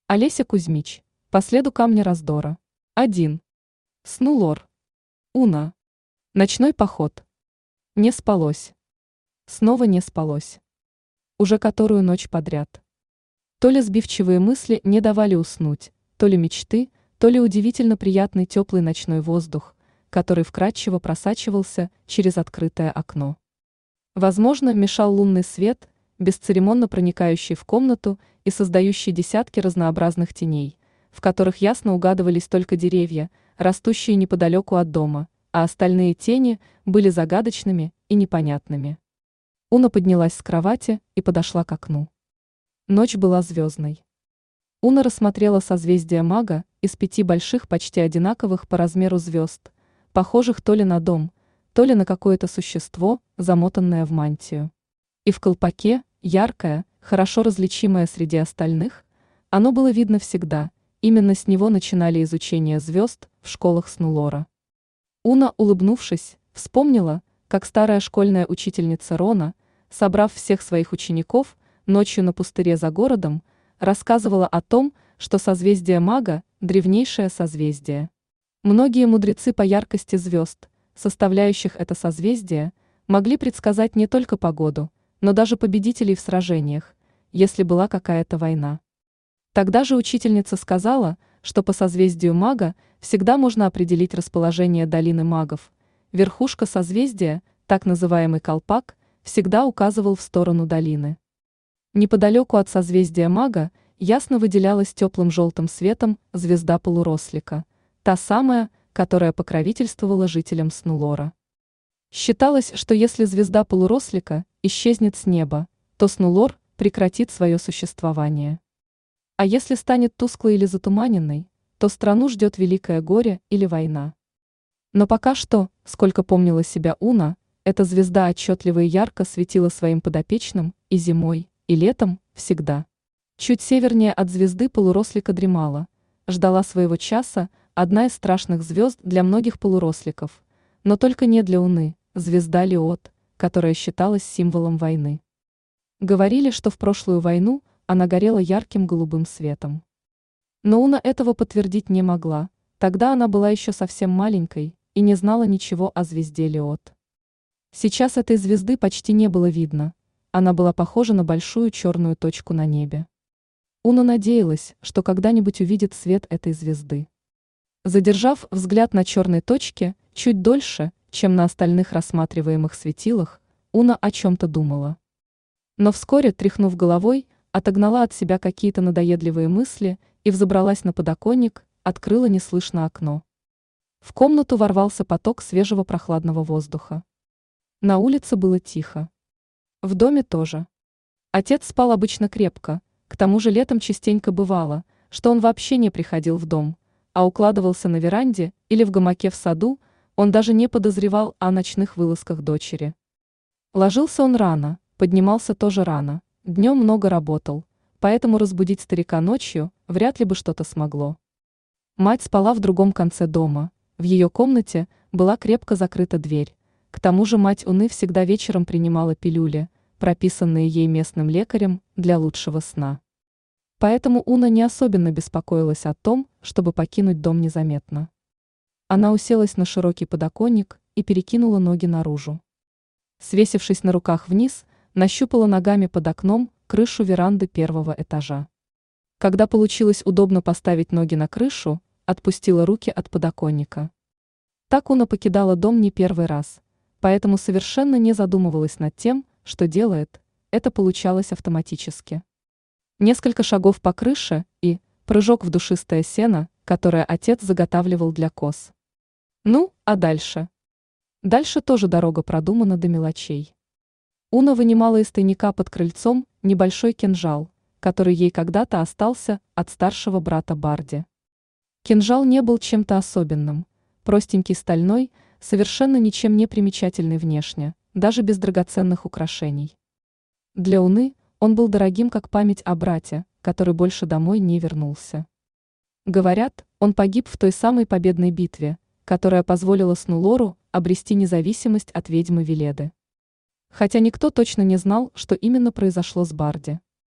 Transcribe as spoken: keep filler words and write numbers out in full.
Олеся Кузьмич. По следу камня раздора. Один. Снулор. Уна. Ночной поход. Не спалось. Снова не спалось. Уже которую ночь подряд. То ли сбивчивые мысли не давали уснуть, то ли мечты, то ли удивительно приятный теплый ночной воздух, который вкрадчиво просачивался через открытое окно. Возможно, мешал лунный свет, бесцеремонно проникающий в комнату и создающий десятки разнообразных теней, в которых ясно угадывались только деревья, растущие неподалеку от дома, а остальные тени были загадочными и непонятными. Уна поднялась с кровати и подошла к окну. Ночь была звездной. Уна рассмотрела созвездие Мага из пяти больших, почти одинаковых по размеру звезд, похожих то ли на дом, то ли на какое-то существо, замотанное в мантию. И в колпаке, яркое, хорошо различимое среди остальных, оно было видно всегда, именно с него начинали изучение звезд в школах Снулора. Уна, улыбнувшись, вспомнила, как старая школьная учительница Рона, собрав всех своих учеников, ночью на пустыре за городом, рассказывала о том, что созвездие Мага – древнейшее созвездие. Многие мудрецы по яркости звезд, составляющих это созвездие, могли предсказать не только погоду, но даже победителей в сражениях, если была какая-то война. Тогда же учительница сказала, что по созвездию Мага всегда можно определить расположение долины магов. Верхушка созвездия, так называемый колпак, всегда указывал в сторону долины. Неподалеку от созвездия Мага ясно выделялась теплым желтым светом звезда полурослика, та самая, которая покровительствовала жителям Снулора. Считалось, что если звезда полурослика исчезнет с неба, то Снулор прекратит свое существование. А если станет тусклой или затуманенной, то страну ждет великое горе или война. Но пока что, сколько помнила себя Уна, эта звезда отчетливо и ярко светила своим подопечным и зимой, и летом, всегда. Чуть севернее от звезды полурослика дремала, ждала своего часа одна из страшных звезд для многих полуросликов, но только не для Уны, звезда Лиот, которая считалась символом войны. Говорили, что в прошлую войну она горела ярким голубым светом. Но Уна этого подтвердить не могла, тогда она была еще совсем маленькой и не знала ничего о звезде Лиот. Сейчас этой звезды почти не было видно, она была похожа на большую черную точку на небе. Уна надеялась, что когда-нибудь увидит свет этой звезды. Задержав взгляд на черной точке чуть дольше, чем на остальных рассматриваемых светилах, Уна о чем-то думала. Но вскоре, тряхнув головой, отогнала от себя какие-то надоедливые мысли и взобралась на подоконник, открыла неслышно окно. В комнату ворвался поток свежего прохладного воздуха. На улице было тихо. В доме тоже. Отец спал обычно крепко, к тому же летом частенько бывало, что он вообще не приходил в дом, а укладывался на веранде или в гамаке в саду, он даже не подозревал о ночных вылазках дочери. Ложился он рано, поднимался тоже рано, днем много работал, поэтому разбудить старика ночью вряд ли бы что-то смогло. Мать спала в другом конце дома, в ее комнате была крепко закрыта дверь, к тому же мать Уны всегда вечером принимала пилюли, прописанные ей местным лекарем для лучшего сна. Поэтому Уна не особенно беспокоилась о том, чтобы покинуть дом незаметно. Она уселась на широкий подоконник и перекинула ноги наружу. Свесившись на руках вниз, нащупала ногами под окном крышу веранды первого этажа. Когда получилось удобно поставить ноги на крышу, отпустила руки от подоконника. Так Уна покидала дом не первый раз, поэтому совершенно не задумывалась над тем, что делает, это получалось автоматически. Несколько шагов по крыше и прыжок в душистое сено, которое отец заготавливал для коз. Ну, а дальше? Дальше тоже дорога продумана до мелочей. Уна вынимала из тайника под крыльцом небольшой кинжал, который ей когда-то остался от старшего брата Барди. Кинжал не был чем-то особенным, простенький стальной, совершенно ничем не примечательный внешне, даже без драгоценных украшений. Для Уны он был дорогим как память о брате, который больше домой не вернулся. Говорят, он погиб в той самой победной битве, которая позволила Снулору обрести независимость от ведьмы Веледы. Хотя никто точно не знал, что именно произошло с Барди.